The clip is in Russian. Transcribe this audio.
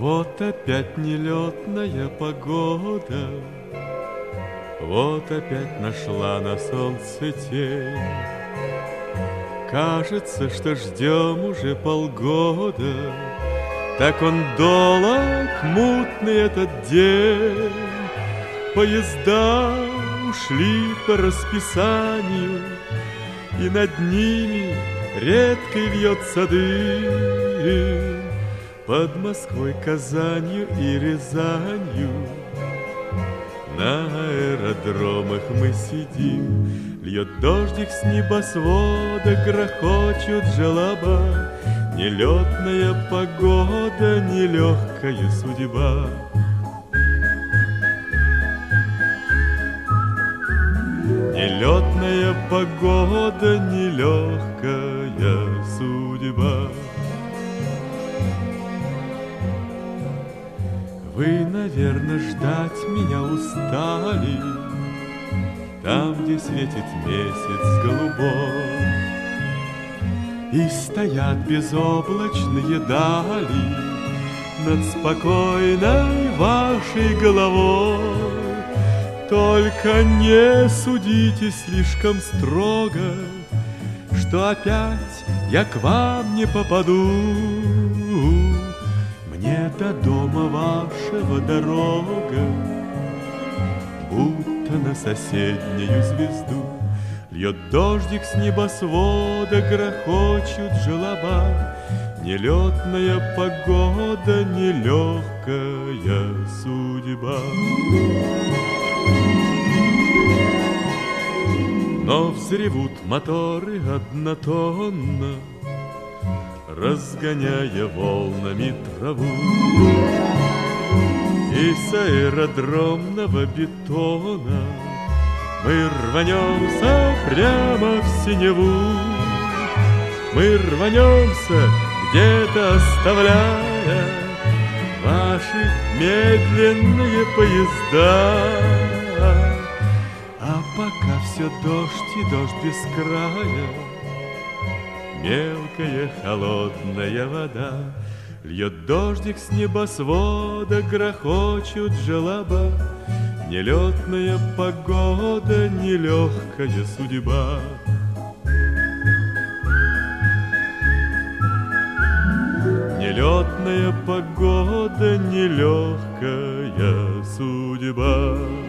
Вот опять нелетная погода, вот опять нашла на солнце тень. Кажется, что ждем уже полгода, так он долог, мутный этот день. Поезда ушли по расписанию, и над ними редко льется дым. Под Москвой, Казанью и Рязанью на аэродромах мы сидим. Льет дождик с небосвода, грохочут желоба. Нелетная погода, нелегкая судьба. Нелетная погода, нелегкая судьба. Вы, наверное, ждать меня устали, там, где светит месяц голубой, и стоят безоблачные дали над спокойной вашей головой. Только не судите слишком строго, что опять я к вам не попаду. Мне до дома вашего дорога будто на соседнюю звезду. Льет дождик с небосвода, грохочут желоба. Нелетная погода, нелегкая судьба. Но взревут моторы однотонно, разгоняя волнами траву, и с аэродромного бетона мы рванемся прямо в синеву. Мы рванемся, где-то оставляя ваши медленные поезда. А пока все дождь и дождь без края, мелкая холодная вода. Льет дождик с небосвода, грохочут желоба. Нелетная погода, нелегкая судьба. Нелетная погода, нелегкая судьба.